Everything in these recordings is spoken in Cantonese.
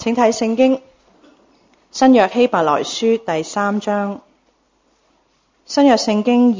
請睇聖經新約希伯來書第3章，新約聖經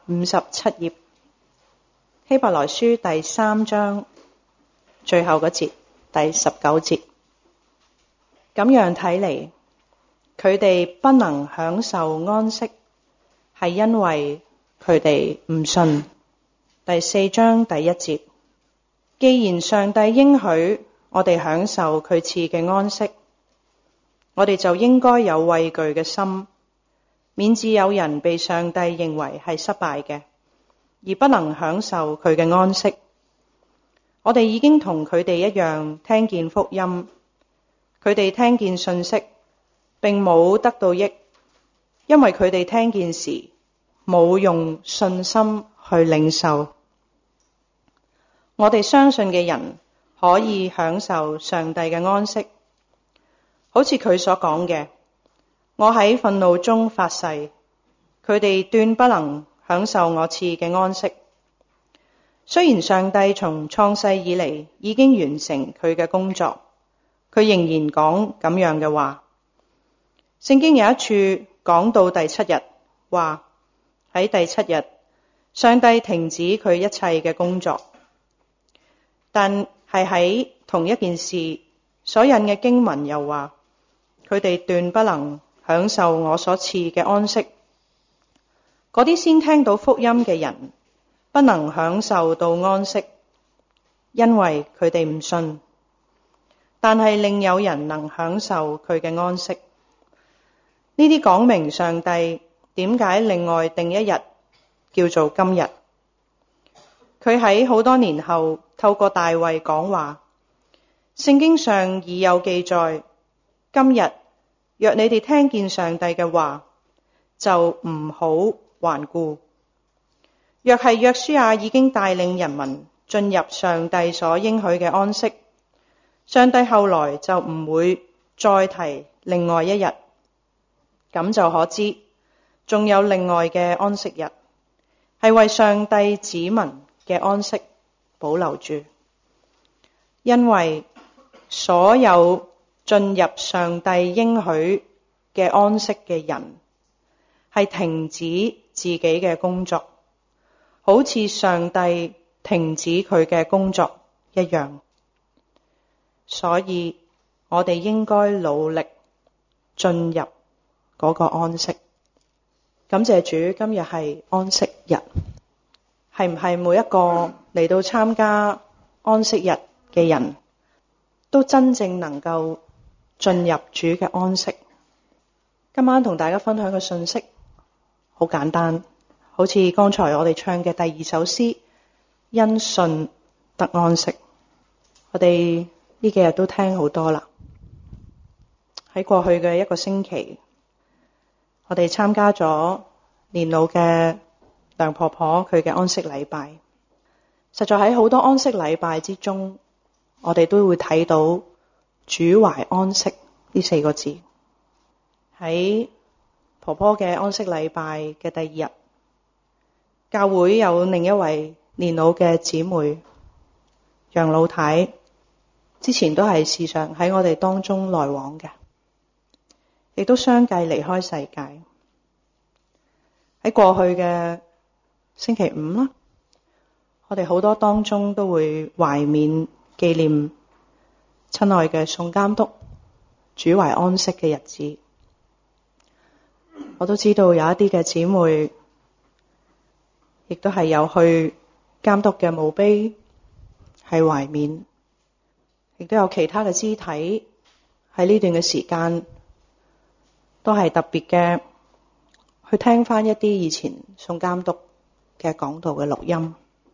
257頁，希伯來書第3章最後嗰節第19節。咁樣睇嚟，佢哋不能享受安息，係因為佢哋唔信。第4章第1節，既然上帝應許我哋享受佢賜嘅安息，我哋就應該有畏懼嘅心，免致有人被上帝認為係失敗嘅，而不能享受佢嘅安息。我哋已經同佢哋一樣聽見福音，佢哋聽見信息，並冇得到益，因為佢哋聽見時冇用信心去領受。我哋相信嘅人可以享受上帝嘅安息，好似佢所講嘅，我喺憤怒中發誓，佢哋斷不能享受我賜嘅安息。雖然上帝從創世以嚟已經完成佢嘅工作，佢仍然講咁樣嘅話。聖經有一處講到第7日，話喺第7日，上帝停止佢一切嘅工作。但係喺同一件事所引嘅經文又話，佢哋斷不能享受我所賜嘅安息。嗰啲先聽到福音嘅人不能享受到安息，因為佢哋唔信。但係另有人能享受佢嘅安息。呢啲講明上帝點解另外定一日叫做今日。佢喺好多年後透過大衛講話，聖經上已有記載，今日若你哋聽見上帝嘅話，就唔好頑固。若係約書亞已經帶領人民進入上帝所應許嘅安息，上帝後來就唔會再提另外一日，咁就可知仲有另外嘅安息日，係為上帝子民嘅安息保留住。因為所有進入上帝應許嘅安息嘅人，係停止自己嘅工作，好似上帝停止佢嘅工作一樣。所以我哋應該努力進入嗰個安息。感謝主，今日係安息日。係唔係每一個嚟到參加安息日嘅人都真正能夠進入主嘅安息？今晚同大家分享嘅信息好簡單，好似剛才我哋唱嘅第2首詩，因信得安息。我哋呢幾日都聽好多啦。喺過去嘅一個星期，我哋參加咗年老嘅梁婆婆佢嘅安息禮拜。實在喺好多安息禮拜之中，我哋都會睇到主懷安息呢4個字。喺婆婆嘅安息禮拜嘅第2日，教會有另一位年老嘅姊妹楊老太，之前都係時常喺我哋當中來往嘅，亦都相繼離開世界。喺過去嘅星期5啦，我哋好多當中都會懷緬紀念親愛嘅宋監督主懷安息嘅日子。我都知道有一啲嘅姊妹亦都係有去監督嘅墓碑係懷緬，亦都有其他嘅肢體喺呢段嘅時間都係特別嘅去聽翻一啲以前宋監督嘅講道嘅錄音。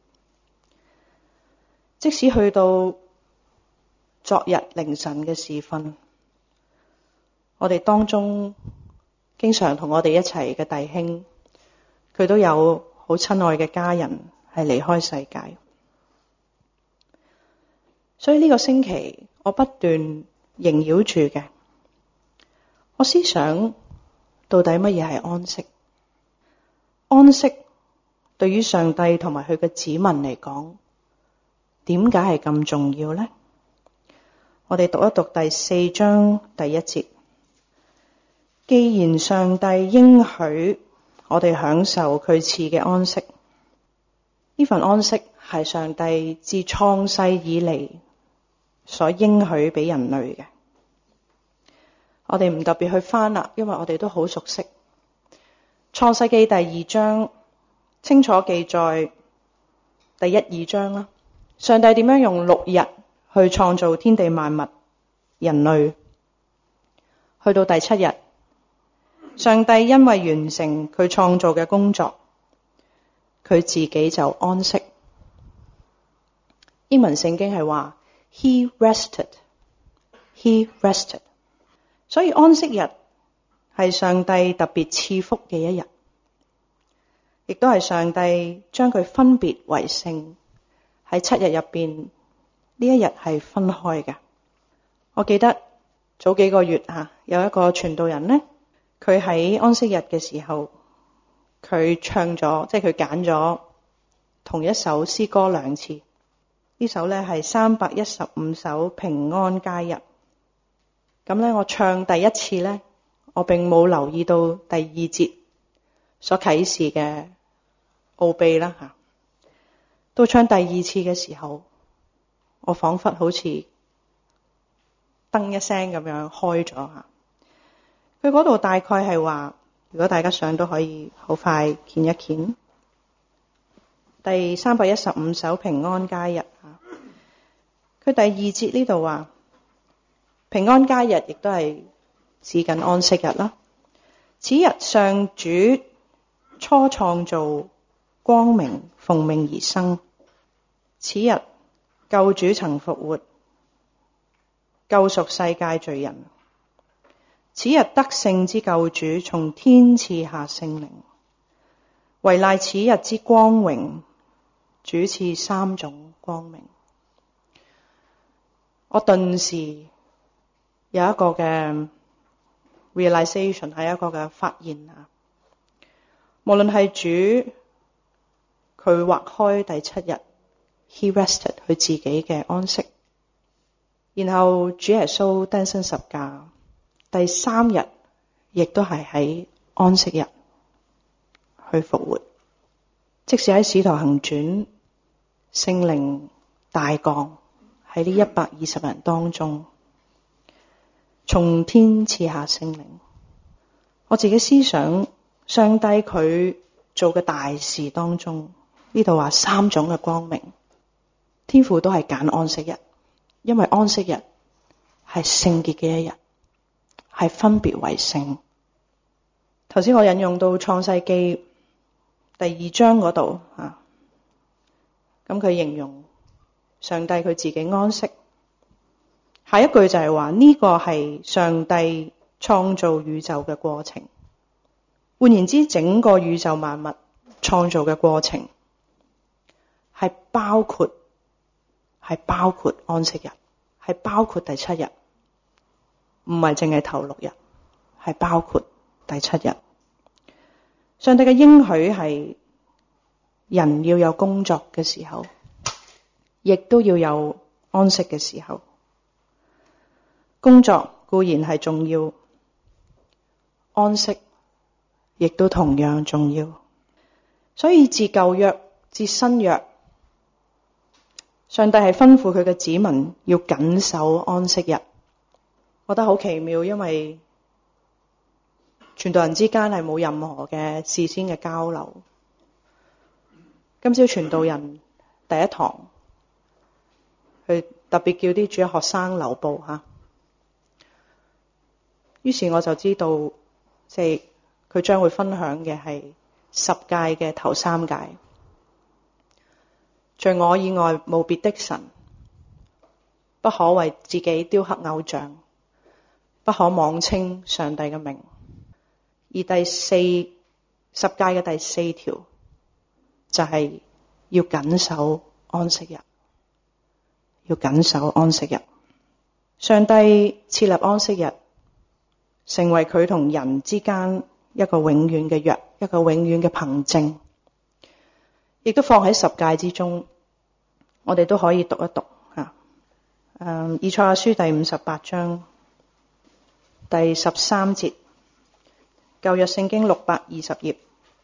即使去到昨日凌晨嘅時分，我哋當中經常同我哋一齊嘅弟兄，佢都有好親愛嘅家人係離開世界。所以呢個星期我不斷縈繞住嘅，我思想到底乜嘢係安息？安息對於上帝同埋佢嘅子民嚟講，點解係咁重要呢？ 我哋讀一讀第4章第1節。既然上帝應許我哋享受佢賜嘅安息，呢份安息係上帝自創世以嚟所應許俾人類嘅。我哋唔特別去翻啦，因為我哋都好熟悉創世記第2章，清楚記載第1、2章啦。上帝點樣用6日去創造天地萬物人類，去到第7日，上帝因為完成佢創造嘅工作，佢自己就安息。英文聖經係話 He rested， 所以安息日係上帝特別賜福嘅一日，亦都係上帝將佢分別為聖。喺7日入邊，呢一日係分開嘅。我記得早幾個月有一個傳道人呢，佢喺安息日嘅時候，佢唱咗，即係佢揀咗同一首詩歌2次。呢首呢係315首平安佳日。咁呢，我唱第1次呢，我並冇留意到第2節所啟示嘅奧秘啦吓。到唱第2次嘅時候，我彷彿好似噔一聲咁樣開咗吓。佢嗰度大概係話，如果大家想都可以好快見一見第315首平安佳日吓。佢第2節呢度話平安佳日亦都係指緊安息日啦。此日上主初創造，光明奉命而生。此日救主曾復活，救贖世界罪人。此日得勝之救主從天賜下聖靈，惟賴此日之光榮，主賜3種光明。我頓時有一個嘅 realization， 係一個嘅發現啊！無論係主佢劃開第7日 He rested 佢自己嘅安息，然後主耶穌釘身十架，第3日亦都係喺安息日去復活。即使喺使徒行傳，聖靈大降喺呢120人當中，從天賜下聖靈。我自己思想上帝佢做嘅大事當中，呢度話3種嘅光明，天父都係揀安息日，因為安息日係聖潔嘅一日，係分別為聖。頭先我引用到創世記第2章嗰度咁佢形容上帝佢自己安息。下一句就係話呢個係上帝創造宇宙嘅過程。換言之，整個宇宙萬物創造嘅過程係包括安息日，係包括第7日，唔係淨係頭6日，係包括第7日。上帝嘅應許係人要有工作嘅時候，亦都要有安息嘅時候。工作固然係重要，安息亦都同樣重要。所以自舊約至新約，上帝係吩咐佢嘅子民要謹守安息日。我覺得好奇妙，因為傳道人之間係冇任何嘅事先嘅交流。今朝傳道人第一堂，佢特別叫啲主日學生留步吓。於是我就知道，即係佢將會分享嘅係10誡嘅頭3誡。除我以外無別的神，不可為自己雕刻偶像，不可妄稱上帝嘅名。而10誡嘅第4條就係要謹守安息日，要謹守安息日。上帝設立安息日，成為佢同人之間一個永遠嘅約，一個永遠嘅憑證，亦都放喺10誡之中。我哋都可以讀一讀以賽亞書第58章第13節，舊約聖經620頁。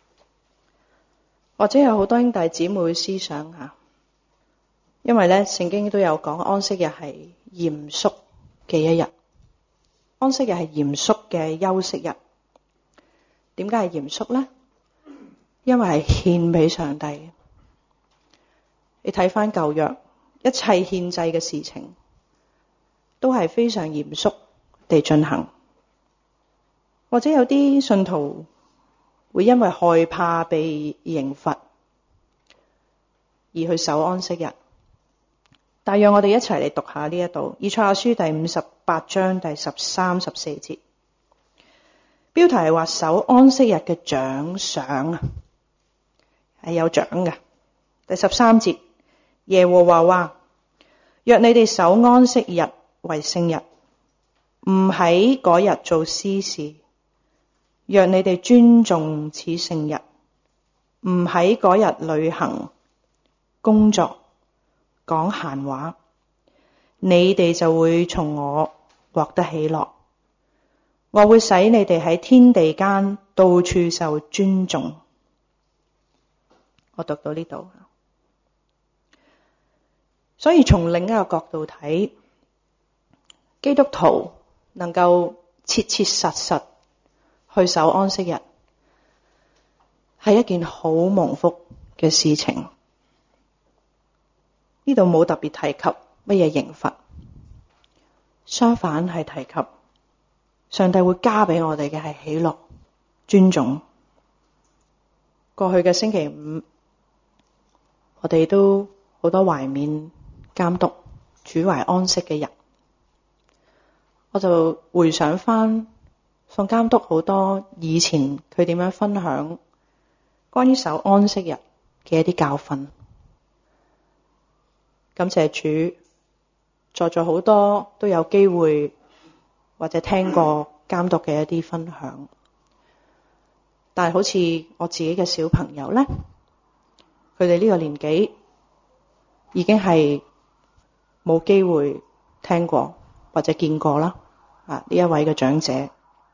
或者有好多兄弟姊妹思想下，因為咧聖經都有講安息日係嚴肅嘅一日，安息日係嚴肅嘅休息日。點解係嚴肅呢？因為係獻俾上帝。你睇翻舊約，一切獻祭嘅事情都係非常嚴肅地進行。或者有啲信徒會因為害怕被刑罰而去守安息日。但讓我哋一齊嚟讀下呢一度，以賽亞書第58章第13、14節。標題係話守安息日嘅獎賞啊，係有獎嘅。第13節，耶和華話：若你哋守安息日為聖日，唔喺嗰日做私事；若你哋尊重此聖日，唔喺嗰日旅行、工作、講閒話，你哋就會從我獲得喜樂。我會使你哋喺天地間到處受尊重。我讀到呢度，所以從另一個角度睇，基督徒能夠切切實實去守安息日，係一件好蒙福嘅事情。呢度冇特別提及乜嘢刑罰，相反係提及上帝會加俾我哋嘅係喜樂、尊重。過去嘅星期五，我哋都好多懷緬監督主懷安息嘅日，我就回想翻宋監督好多以前佢點樣分享關於守安息日嘅一啲教訓。感謝主，在座好多都有機會或者聽過監督嘅一啲分享，但係好似我自己嘅小朋友呢，佢哋呢個年紀已經係冇機會聽過或者見過啦。呢一位嘅長者，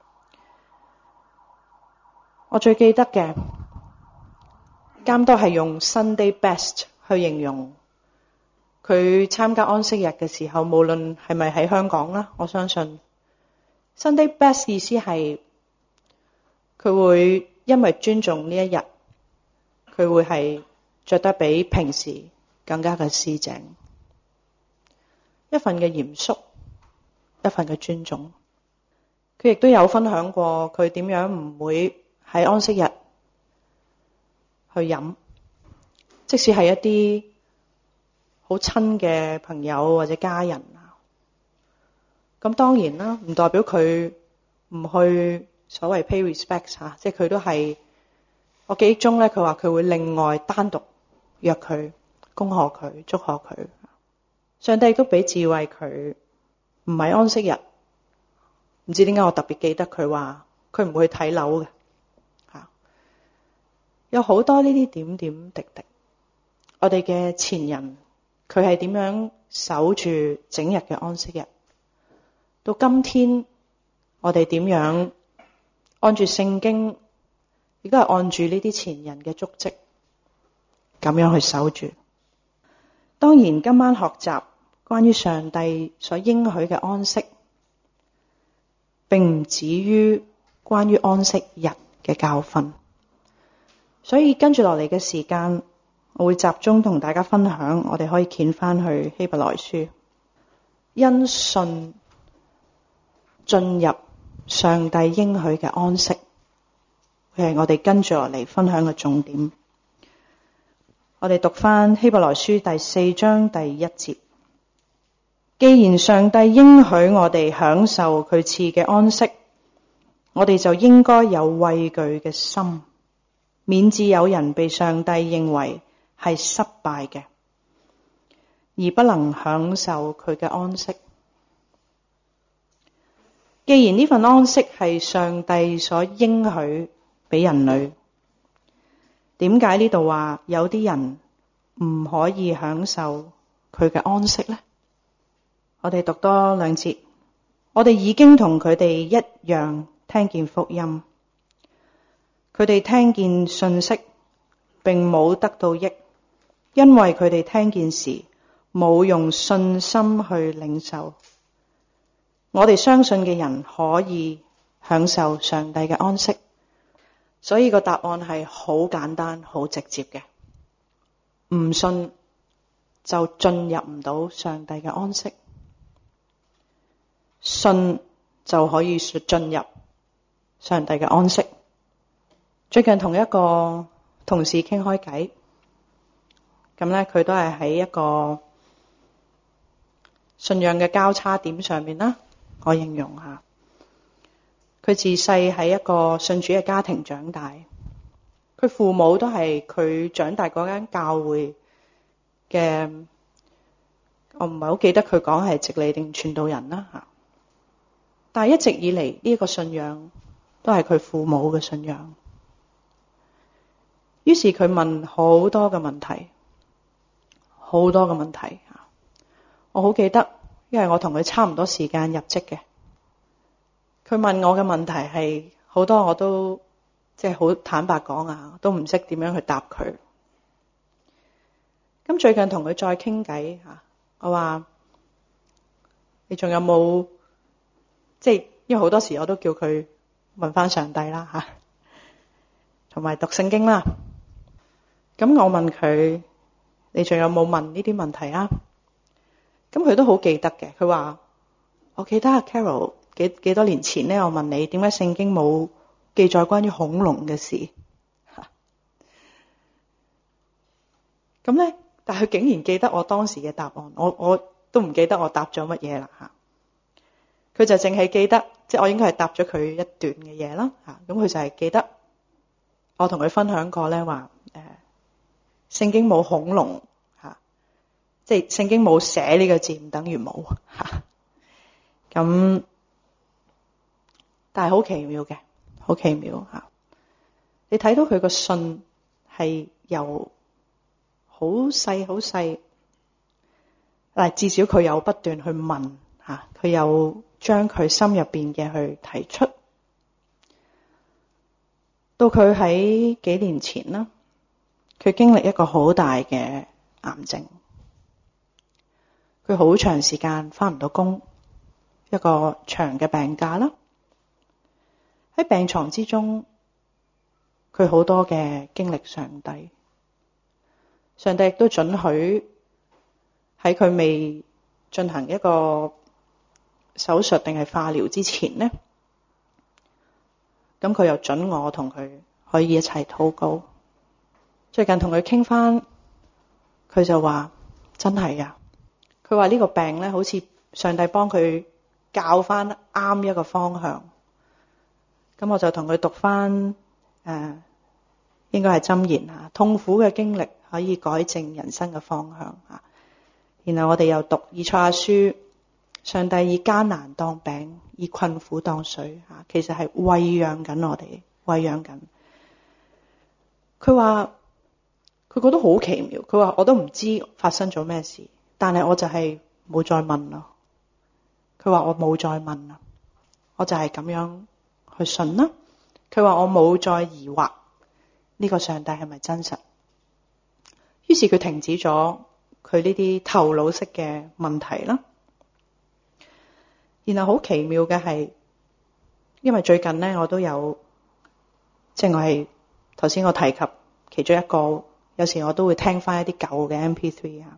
我最記得嘅監督係用 Sunday best 去形容佢參加安息日嘅時候，無論係咪喺香港啦，我相信 Sunday best 意思係佢會因為尊重呢一日，佢會係着得比平時更加嘅四正，一份嘅嚴肅，一份嘅尊重。佢亦都有分享過佢點樣唔會喺安息日去飲，即使係一啲好親嘅朋友或者家人。咁當然啦，唔代表佢唔去所謂 pay respect 吓，即係佢都係，我記憶中咧，佢話佢會另外單獨約佢，恭賀佢，祝賀佢。上帝都俾智慧佢，唔係安息日，唔知點解我特別記得佢話佢唔會去睇樓嘅吓。有好多呢啲點點滴滴，我哋嘅前人佢係點樣守住整日嘅安息日，到今天我哋點樣按住聖經，亦都係按住呢啲前人嘅足跡咁樣去守住。當然今晚學習關於上帝所應許嘅安息，並唔止於關於安息日嘅教訓，所以跟住落嚟嘅時間，我會集中同大家分享，我哋可以掀翻去希伯來書，因信進入上帝應許嘅安息，佢係我哋跟住落嚟分享嘅重點。我哋讀翻希伯來書第4章第1節，既然上帝應許我哋享受佢賜嘅安息，我哋就應該有畏懼嘅心，免致有人被上帝認為係失敗嘅，而不能享受佢嘅安息。既然呢份安息係上帝所應許俾人類，點解呢度話有啲人唔可以享受佢嘅安息呢？ 我哋讀多兩節。我哋已經同佢哋一樣聽見福音，佢哋聽見信息並冇得到益，因為佢哋聽見時冇用信心去領受。我哋相信嘅人可以享受上帝嘅安息，所以個答案係好簡單好直接嘅。唔信就進入唔到上帝嘅安息，信就可以進入上帝嘅安息。最近同一個同事傾開偈，咁咧佢都係喺一個信仰嘅交叉點上面啦。我形容下，佢自細喺一個信主嘅家庭長大，佢父母都係佢長大嗰間教會嘅，我唔係好記得佢講係直理定傳道人啦吓。但係一直以嚟呢個信仰都係佢父母嘅信仰。於是佢問好多嘅問題，好多嘅問題。我好記得，因為我同佢差唔多時間入職嘅。佢問我嘅問題係好多，我都即係好坦白講啊，都唔識點樣去答佢。咁最近同佢再傾偈吓，我話你仲有冇？即係因為好多時我都叫佢問翻上帝啦吓，同埋讀聖經啦。咁我問佢，你仲有冇問呢啲問題啊？咁佢都好記得嘅。佢話我記得阿 Carol 幾多年前咧，我問你點解聖經冇記載關於恐龍嘅事吓。咁咧，但係佢竟然記得我當時嘅答案，我都唔記得我答咗乜嘢啦吓。佢就淨係記得，即係我應該係答咗佢一段嘅嘢啦吓。咁佢就係記得我同佢分享過咧，話聖經冇恐龍吓，即係聖經冇寫呢個字唔等於冇吓。咁但係好奇妙嘅，好奇妙吓。你睇到佢個信係由好細好細，但至少佢有不斷去問吓，佢有將佢心入邊嘅去提出。到佢喺幾年前啦，佢經歷一個好大嘅癌症，佢好長時間返唔到工，一個長嘅病假啦。喺病床之中，佢好多嘅經歷上帝，上帝亦都准許喺佢未進行一個手術定係化療之前呢，咁佢又准我同佢可以一齊禱告。最近同佢傾翻，佢就話真係啊，佢話呢個病咧，好似上帝幫佢教翻啱一個方向。咁我就同佢讀翻應該係箴言啊，痛苦嘅經歷可以改正人生嘅方向啊。然後我哋又讀以賽亞書，上帝以艱難當餅，以困苦當水啊，其實係餵養緊我哋，餵養緊。佢話佢覺得好奇妙，佢話我都唔知發生咗咩事，但係我就係冇再問咯。佢話我冇再問啦，我就係咁樣去信啦。佢話我冇再疑惑呢個上帝係咪真實。於是佢停止咗佢呢啲頭腦式嘅問題啦。然後好奇妙嘅係，因為最近呢，我都有，即係我係頭先我提及其中一個，有時我都會聽翻一啲舊嘅 MP3 啊。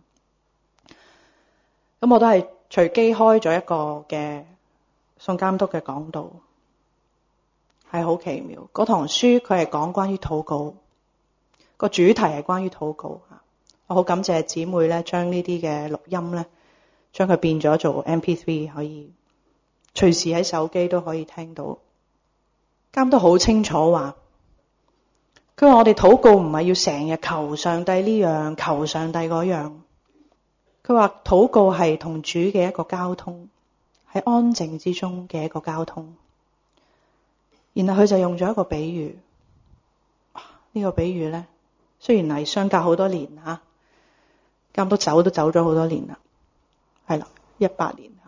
咁我都係隨機開咗一個嘅宋監督嘅講道，係好奇妙。嗰堂書佢係講關於禱告，個主題係關於禱告啊。我好感謝姊妹咧，將呢啲嘅錄音咧，將佢變咗做 MP3，可以隨時喺手機都可以聽到。監督好清楚話，佢話我哋禱告唔係要成日求上帝呢樣，求上帝嗰樣。佢話禱告係同主嘅一個交通，喺安靜之中嘅一個交通。然後佢就用咗一個比喻，呢個比喻咧，雖然係相隔好多年吓，監督走都走咗好多年啦，係啦，18年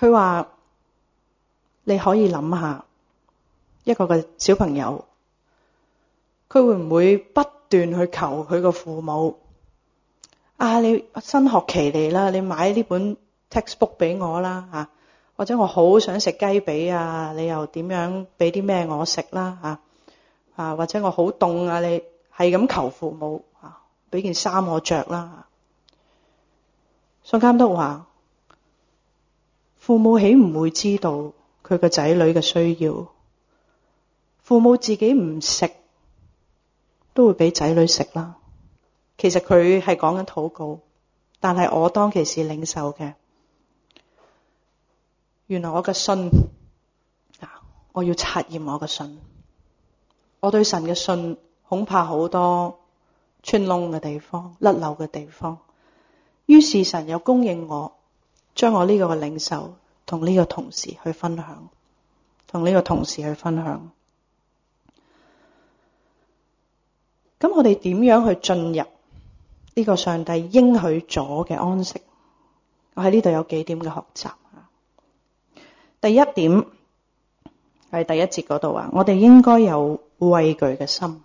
佢話你可以諗下一個嘅小朋友，佢會唔會不斷去求佢個父母啊，你新學期嚟啦，你買呢本 textbook 俾我啦，或者我好想食雞髀啊，你又點樣俾啲咩我食啦，或者我好凍啊，你係咁求父母俾件衫我着啦。宋監督話父母豈唔會知道佢個仔女嘅需要？父母自己唔食都會俾仔女食啦。其實佢係講緊禱告，但係我當其時領受嘅，原來我嘅信我要察驗我嘅信。我對神嘅信恐怕好多穿窿嘅地方，甩漏嘅地方。於是神又供應我，將我呢個嘅領受同呢個同事去分享，咁我哋點樣去進入呢個上帝應許咗嘅安息？我喺呢度有幾點嘅學習。第一點係第一節嗰度我哋應該有畏懼嘅心，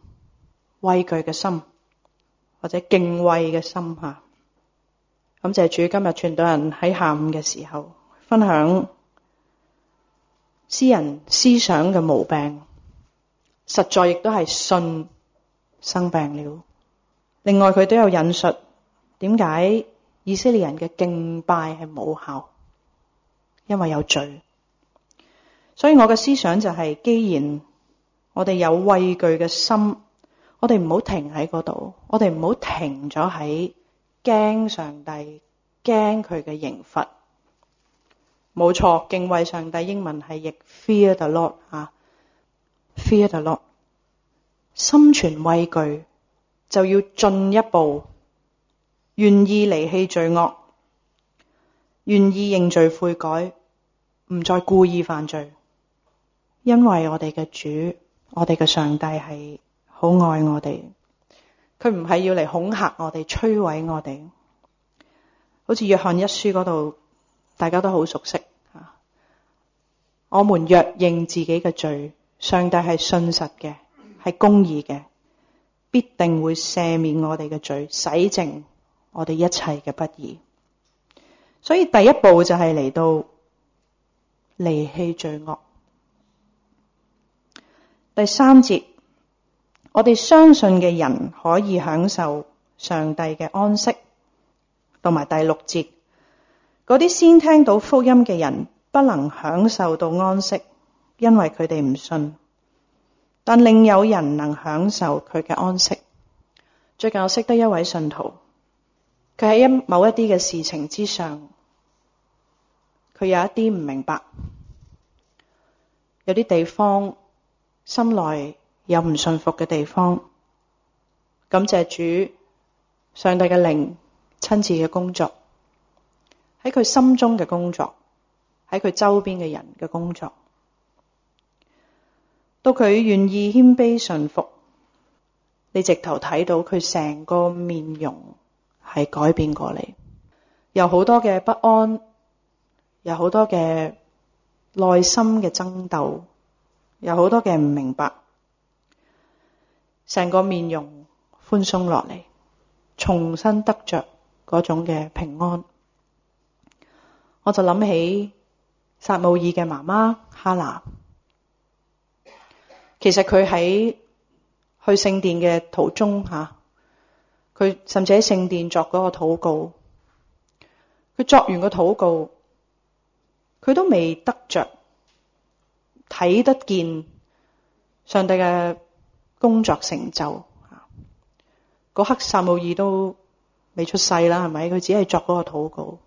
或者敬畏嘅心。感謝主，今日傳道人喺下午嘅時候分享詩人思想嘅毛病，實在亦都係信生病了。另外佢都有引述點解以色列人嘅敬拜係冇效，因為有罪。所以我嘅思想就係，既然我哋有畏懼嘅心，我哋唔好停喺嗰度，我哋唔好停咗喺驚上帝，驚佢嘅刑罰。冇錯，敬畏上帝英文係譯 fear the Lord fear the Lord。 心存畏懼就要進一步，願意離棄罪惡，願意認罪悔改，唔再故意犯罪。因為我哋嘅主，我哋嘅上帝係好愛我哋，佢唔係要嚟恐嚇我哋，摧毀我哋。好似約翰一書嗰度大家都好熟悉，我們若認自己嘅罪，上帝係信實嘅，係公義嘅，必定會赦免我哋嘅罪，洗淨我哋一切嘅不義。所以第一步就係嚟到離棄罪惡。第三節，我哋相信嘅人可以享受上帝嘅安息。同埋第六節，嗰啲先聽到福音嘅人不能享受到安息，因為佢哋唔信。但另有人能享受佢嘅安息。最近我識得一位信徒，佢喺某一啲嘅事情之上，佢有一啲唔明白，有啲地方心內有唔信服嘅地方。感謝主，上帝嘅靈親自嘅工作，喺佢心中嘅工作，喺佢周邊嘅人嘅工作，到佢願意謙卑順服，你直頭睇到佢成個面容係改變過嚟，有好多嘅不安，有好多嘅內心嘅爭鬥，有好多嘅唔明白，成個面容寬鬆落嚟，重新得着嗰種嘅平安。我就諗起撒母耳嘅媽媽哈拿，其實佢喺去聖殿嘅途中佢甚至喺聖殿作嗰個禱告，佢作完個禱告，佢都未得着睇得見上帝嘅工作成就。嗰刻撒母耳都未出世啦，係咪？佢只係作嗰個禱告。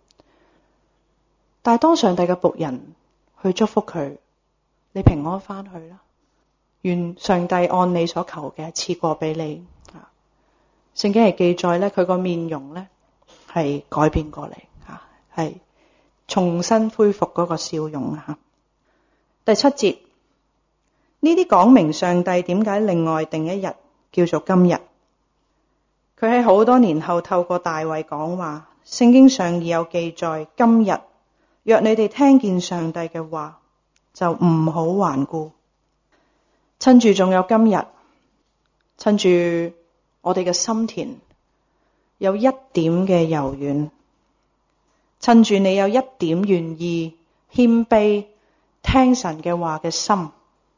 但係當上帝嘅僕人去祝福佢，你平安翻去啦，願上帝按你所求嘅賜過俾你。聖經係記載咧，佢個面容咧係改變過嚟，係重新恢復嗰個笑容。第7節，呢啲講明上帝點解另外定一日叫做今日。佢喺好多年後透過大衛講話，聖經上已有記載，今日若你哋聽見上帝嘅話，就唔好頑固。趁住仲有今日，趁住我哋嘅心田有一點嘅柔軟，趁住你有一點願意謙卑聽神嘅話嘅心，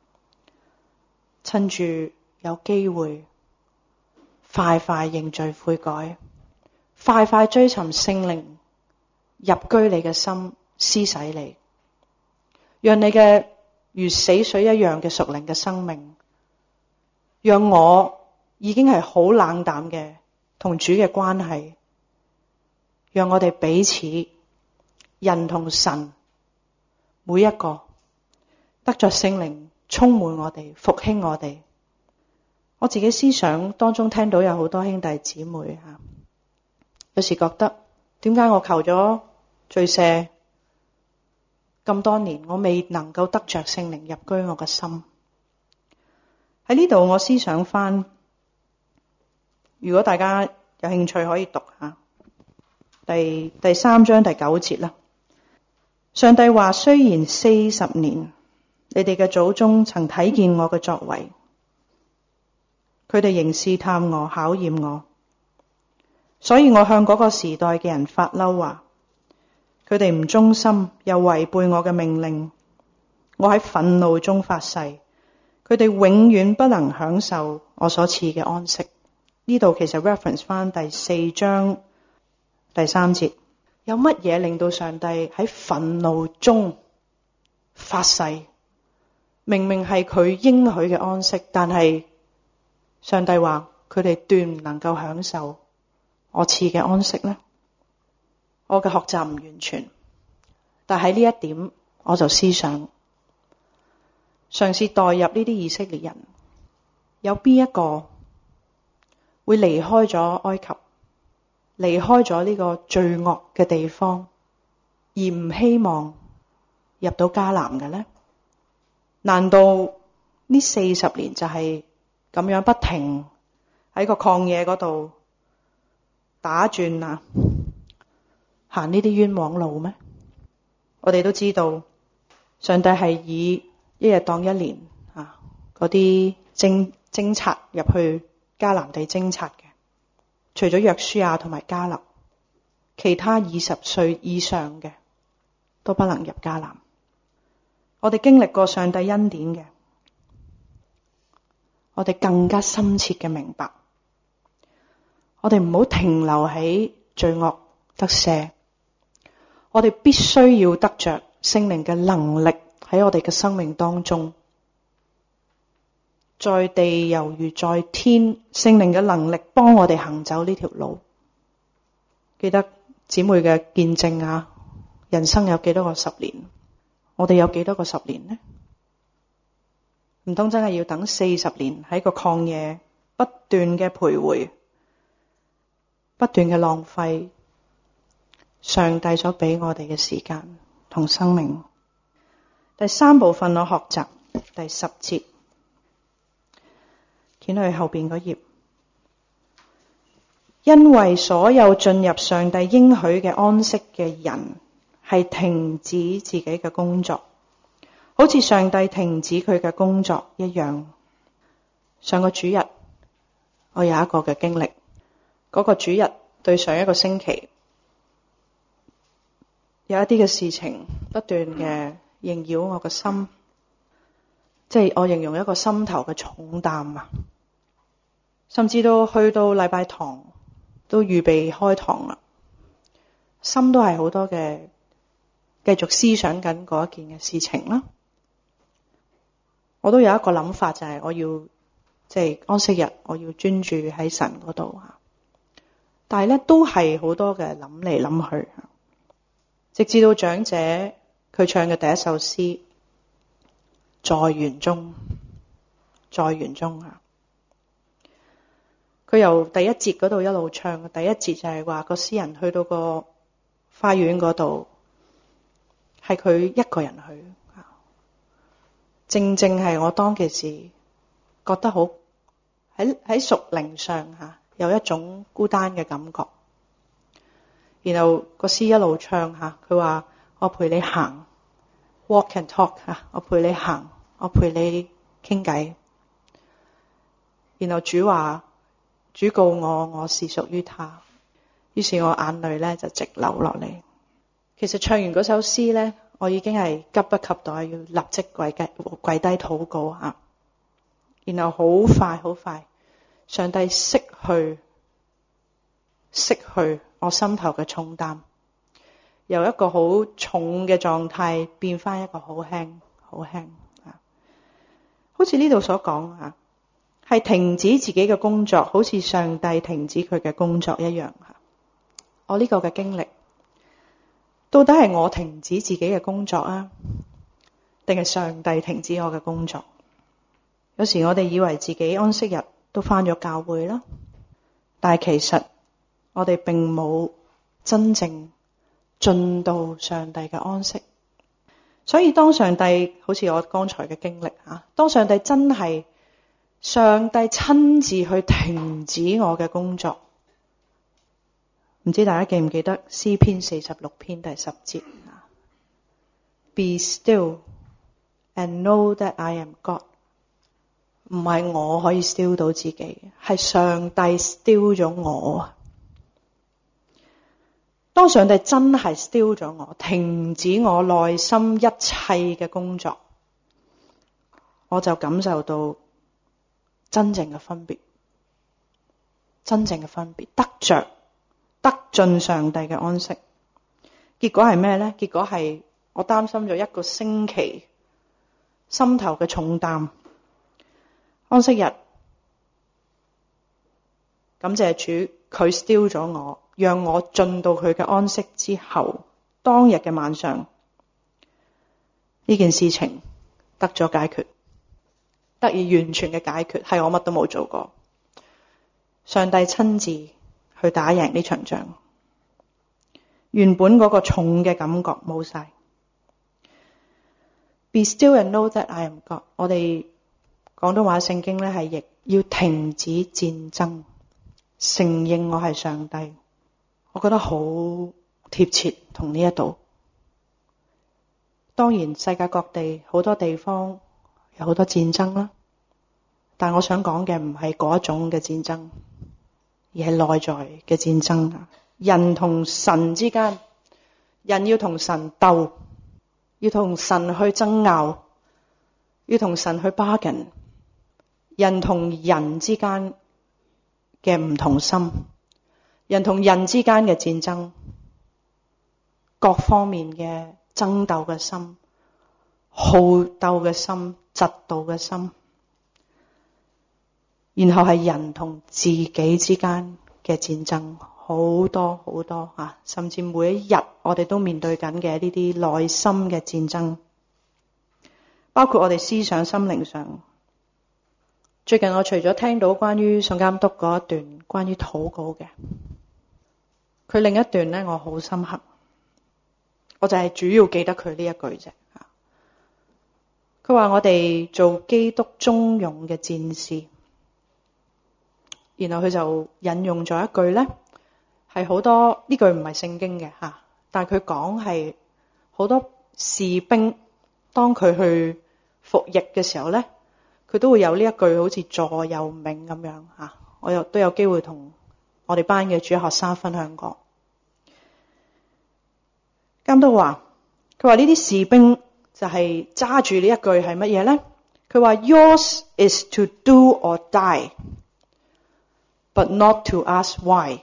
趁住有機會快快認罪悔改，快快追尋聖靈入居你嘅心，施洗你，讓你嘅如死水一樣嘅屬靈嘅生命，讓我已經係好冷淡嘅同主嘅關係，讓我哋彼此人同神每一個得着聖靈充滿我哋，復興我哋。我自己思想當中聽到有好多兄弟姊妹有時覺得點解我求咗罪赦咁多年，我未能夠得着聖靈入居我嘅心。喺呢度我思想翻，如果大家有興趣可以讀下第3章第9節啦。上帝話：雖然40年，你哋嘅祖宗曾睇見我嘅作為，佢哋仍試探我，考驗我，所以我向嗰個時代嘅人發嬲，話佢哋唔忠心，又違背我嘅命令。我喺憤怒中發誓，佢哋永遠不能享受我所賜嘅安息。呢度其實 reference 翻第4章第3節。有乜嘢令到上帝喺憤怒中發誓？明明係佢應許嘅安息，但係上帝話佢哋斷唔能夠享受我賜嘅安息呢？我嘅學習唔完全，但喺呢一點我就思想，嘗試代入呢啲以色列人，有邊一個會離開咗埃及，離開咗呢個罪惡嘅地方，而唔希望入到迦南嘅呢？難道呢40年就係咁樣不停喺個曠野嗰度打轉啊，行呢啲冤枉路咩？我哋都知道上帝係以一日當一年嗰啲偵察入去迦南地偵察嘅，除咗約書亞同埋迦勒，其他20歲以上嘅都不能入迦南。我哋經歷過上帝恩典嘅，我哋更加深切嘅明白，我哋唔好停留喺罪惡得赦，我哋必須要得着聖靈嘅能力喺我哋嘅生命當中，在地猶如在天，聖靈嘅能力幫我哋行走呢條路。記得姊妹嘅見證人生有幾多個10年？我哋有幾多個10年呢？唔通真係要等40年喺個曠野不斷嘅徘徊，不斷嘅浪費上帝所俾我哋嘅時間同生命？第3部分我學習第10節，掀去後邊嗰頁。因為所有進入上帝應許嘅安息嘅人係停止自己嘅工作，好似上帝停止佢嘅工作一樣。上個主日我有一個嘅經歷，嗰個主日對上一個星期有一啲嘅事情不斷嘅縈繞我嘅心，即係我形容一個心頭嘅重擔甚至到去到禮拜堂都預備開堂啦，心都係好多嘅繼續思想緊嗰一件嘅事情啦。我都有一個諗法，就係我要安息日我要專注喺神嗰度，但係咧都係好多嘅諗嚟諗去，直至到長者佢唱嘅第一首詩在園中，在園中佢由第一節嗰度一路唱，第一節就係話個詩人去到個花園嗰度，係佢一個人去，正正係我當其時覺得好喺屬靈上有一種孤單嘅感覺。然後個詩一路唱佢話我陪你行 walk and talk 我陪你行，我陪你傾偈。然後主話，主告我是屬於他，於是我眼淚咧就直流落嚟。其實唱完嗰首詩咧，我已經係急不及待要立即跪低禱告。然後好快上帝釋去我心頭嘅重擔，由一個好重嘅狀態變翻一個好輕好似呢度所講係停止自己嘅工作，好似上帝停止佢嘅工作一樣。我呢個嘅經歷到底係我停止自己嘅工作定係上帝停止我嘅工作？有時我哋以為自己安息日都返咗教會啦，但係其實我哋並冇真正進到上帝嘅安息。所以當上帝好似我剛才嘅經歷當上帝真係上帝親自去停止我嘅工作，唔知大家記唔記得詩篇46篇第10節，Be still and know that I am God。 唔係我可以 still 到自己，係上帝 still 咗我。當上帝真係 still 咗我，停止我內心一切嘅工作，我就感受到真正嘅分別，得進上帝嘅安息。結果係咩呢？結果係我擔心咗1個星期，心頭嘅重擔。安息日，感謝主，佢 still 咗我，讓我進到佢嘅安息之後，當日嘅晚上，呢件事情得咗解決，得以完全嘅解決，係我乜都冇做過。上帝親自去打贏呢場仗，原本嗰個重嘅感覺冇晒。Be still and know that I am God。 我哋廣東話聖經咧係譯要停止戰爭，承認我係上帝。我覺得好貼切同呢一度。當然世界各地好多地方有好多戰爭啦，但我想講嘅唔係嗰種嘅戰爭，而係內在嘅戰爭。人同神之間，人要同神鬥，要同神去爭拗，要同神去 bargain。人同人之間嘅唔同心，人同人之間嘅戰爭，各方面嘅爭鬥嘅心，好鬥嘅心，嫉妒嘅心，然後係人同自己之間嘅戰爭，好多甚至每一日我哋都面對緊嘅呢啲內心嘅戰爭，包括我哋思想心靈上。最近我除咗聽到關於宋監督嗰一段關於禱告嘅，佢另一段呢，我好深刻，我就係主要記得佢呢一句啫。佢話我哋做基督忠勇嘅戰士，然後佢就引用咗一句呢，係好多，呢句唔係聖經嘅但係佢講係好多士兵當佢去服役嘅時候呢，佢都會有呢一句好似座右銘咁樣。我又都有機會同我哋班嘅主學生分享過。監督話，佢話呢啲士兵就係揸住呢一句係乜嘢呢？佢話 Yours is to do or die, but not to ask why。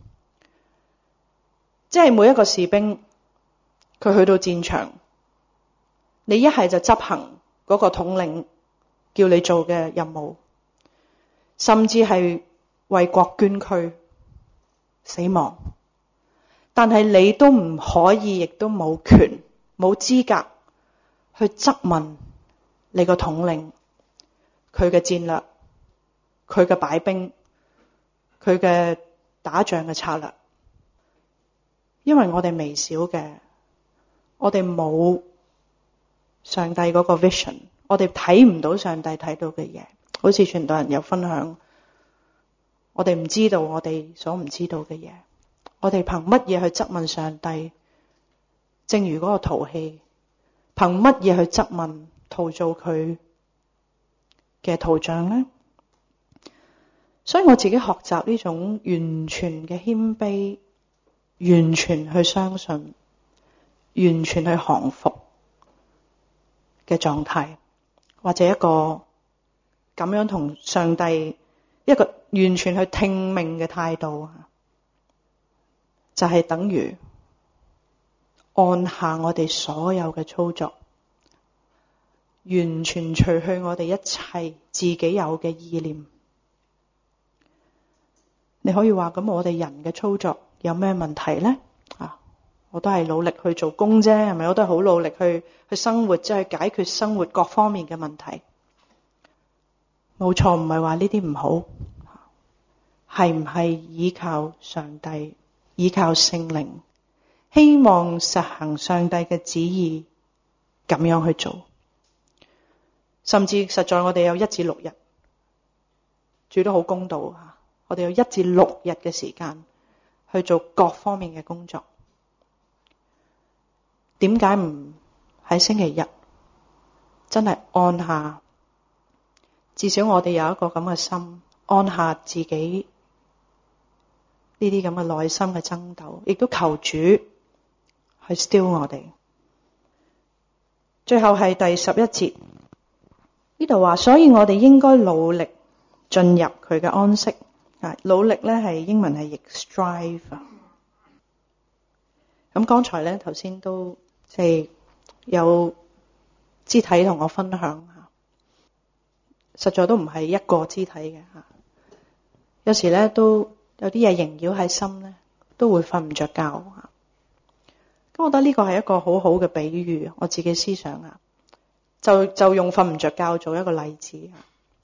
即係每一個士兵，佢去到戰場，你一係就執行嗰個統領叫你做嘅任務，甚至係為國捐軀死亡，但係你都唔可以，亦都冇權冇資格去質問你個統領佢嘅戰略，佢嘅擺兵，佢嘅打仗嘅策略。因為我哋微小嘅，我哋冇上帝嗰個 vision， 我哋睇唔到上帝睇到嘅嘢。好似傳道人有分享，我哋唔知道我哋所唔知道嘅嘢，我哋憑乜嘢去質問上帝正如嗰個陶器，憑乜嘢去質問陶造佢嘅陶像呢？所以我自己學習呢種完全嘅謙卑，完全去相信，完全去降服嘅狀態，或者一個咁樣同上帝一個完全去聽命嘅態度，就係等於按下我哋所有嘅操作，完全除去我哋一切自己有嘅意念。你可以話，咁我哋人嘅操作有咩問題呢？我都係努力去做工啫，係咪？我都係好努力去生活，即係去解決生活各方面嘅問題。冇錯，唔係話呢啲唔好，係唔係依靠上帝，依靠聖靈，希望實行上帝嘅旨意，咁樣去做。甚至實在我哋有1至6日，主都好公道，我哋有1至6日嘅時間去做各方面嘅工作。點解唔喺星期日真係按下？至少我哋有一個咁嘅心，按下自己呢啲咁嘅內心嘅爭鬥，亦都求主去 still 我哋。最後係第11節，呢度話，所以我哋應該努力進入佢嘅安息。努力咧係英文係譯 strive。咁剛才咧頭先都即係有肢體同我分享，實在都唔係一個肢體嘅，有時咧都有啲嘢縈繞喺心咧，都會瞓唔着覺。咁我覺得呢個係一個好好嘅比喻，我自己思想就用瞓唔着覺做一個例子。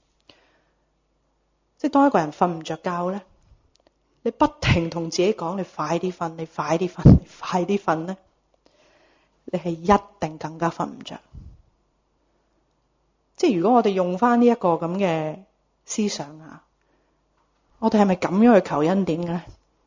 即係當一個人瞓唔着覺咧，你不停同自己講你快啲瞓，你快啲瞓，你快啲瞓咧，你係一定更加瞓唔着。即係如果我哋用翻呢一個咁嘅思想，我哋係咪咁樣去求恩典嘅咧？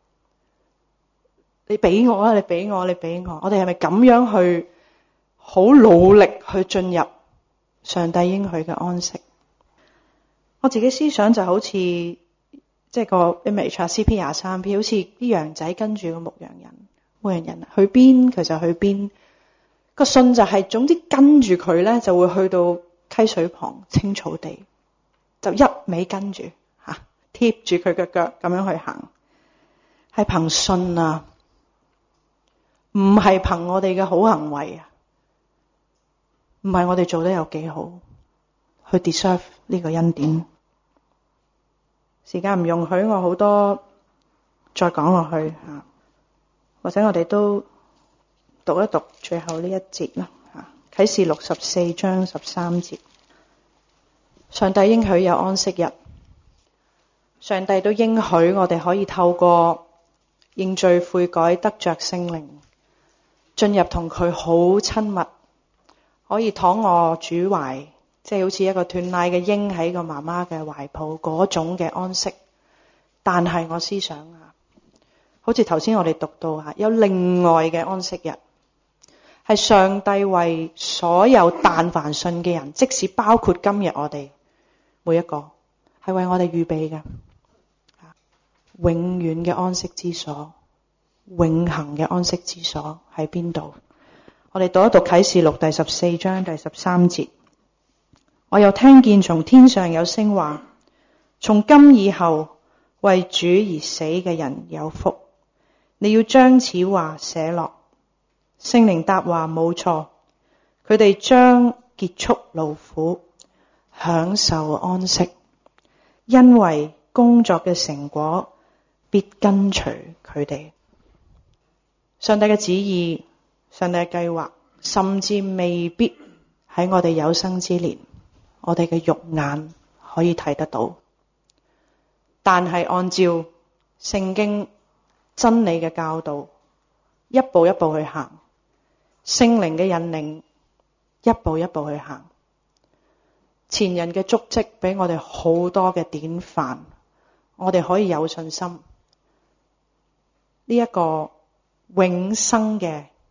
你俾我啊，你俾我，你俾我。我哋係咪咁樣去好努力去進入上帝應許嘅安息？我自己思想就好似即係個 image CP 23篇，好似啲羊仔跟住個牧羊人去邊佢就去邊。個信就係總之跟住佢咧，就會去到溪水旁青草地，就一味跟住貼住佢嘅腳咁樣去行，係憑信啊，唔係憑我哋嘅好行為啊，唔係我哋做得有幾好去 deserve 呢個恩典。時間唔容許我好多再講落去，或者我哋都讀一讀最後呢一節啦。啟示錄14章13節，上帝應許有安息日，上帝都應許我哋可以透過認罪悔改得着聖靈，進入同佢好親密，可以躺臥主懷，即係好似一個斷奶嘅嬰喺個媽媽嘅懷抱嗰種嘅安息。但係我思想好似頭先我哋讀到有另外嘅安息日，係上帝為所有但凡信嘅人，即使包括今日我哋每一個，係為我哋預備嘅永遠嘅安息之所，永恆嘅安息之所喺邊度？我哋讀一讀啟示錄第14章第13節。我又聽見從天上有聲話，從今以後為主而死嘅人有福，你要將此話寫落。聖靈答話，冇錯，佢哋將結束勞苦，享受安息，因為工作嘅成果必跟隨佢哋。上帝嘅旨意，上帝嘅計劃，甚至未必喺我哋有生之年我哋嘅肉眼可以睇得到，但係按照聖經真理嘅教導，一步一步去行，聖靈嘅引領，一步一步去行，前人嘅足跡俾我哋好多嘅典範，我哋可以有信心，呢一個永生嘅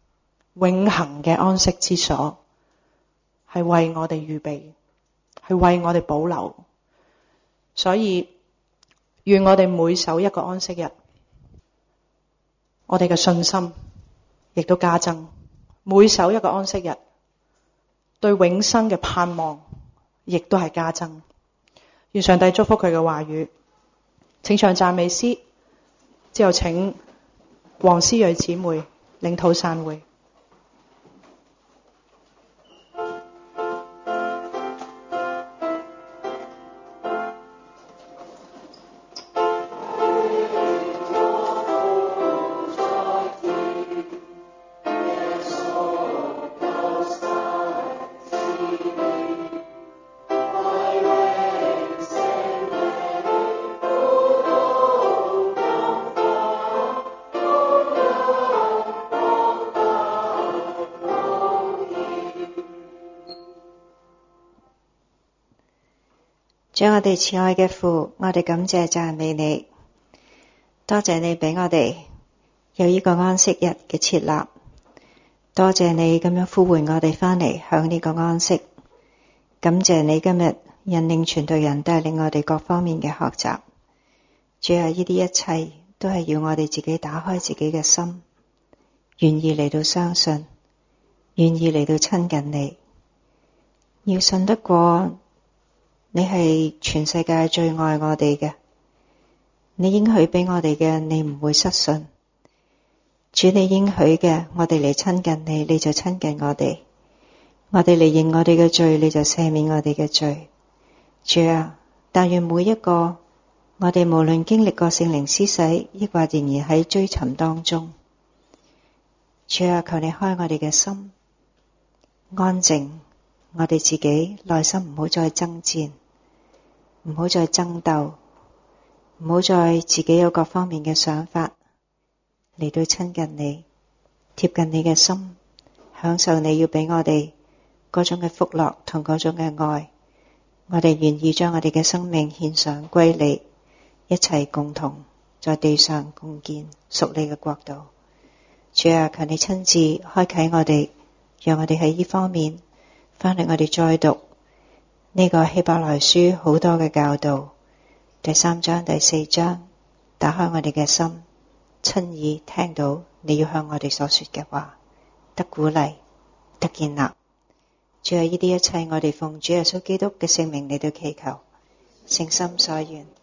永恆嘅安息之所，係為我哋預備，係為我哋保留。所以願我哋每守一個安息日，我哋嘅信心亦都加增。每守一個安息日，對永生嘅盼望亦都係加增。願上帝祝福佢嘅話語。請唱讚美詩，之後請黃思睿姊妹領禱散會。 主，我哋慈愛嘅父，我哋感謝讚美你，多謝你俾我哋有呢個安息日嘅設立，多謝你咁樣呼喚我哋返嚟向呢個安息，感謝你今日引領傳道人帶領我哋各方面嘅學習。主啊，呢啲一切都係要我哋自己打開自己嘅心，願意嚟到相信，願意嚟到親近你，要信得過你係全世界最愛我哋嘅，你應許俾我哋嘅，你唔會失信。主，你應許嘅，我哋嚟親近你，你就親近我哋；我哋嚟認我哋嘅罪，你就赦免我哋嘅罪。主啊，但願每一個我哋無論經歷過聖靈施洗，抑或仍然喺追尋當中，主啊，求你開我哋嘅心，安靜我哋自己內心，唔好再爭戰，唔好再爭鬥，唔好再自己有各方面嘅想法，嚟到親近你，貼近你嘅心，享受你要俾我哋嗰種嘅福樂同嗰種嘅愛。我哋願意將我哋嘅生命獻上歸你，一齊共同在地上共建屬你嘅國度。主啊，求你親自開啟我哋，讓我哋喺呢方面翻嚟，我哋再讀呢個希伯來書好多嘅教導，第3章第4章，打開我哋嘅心，親耳聽到你要向我哋所說嘅話，得鼓勵，得建立。主啊，呢啲一切我哋奉主耶穌基督嘅聖名嚟到祈求，誠心所願。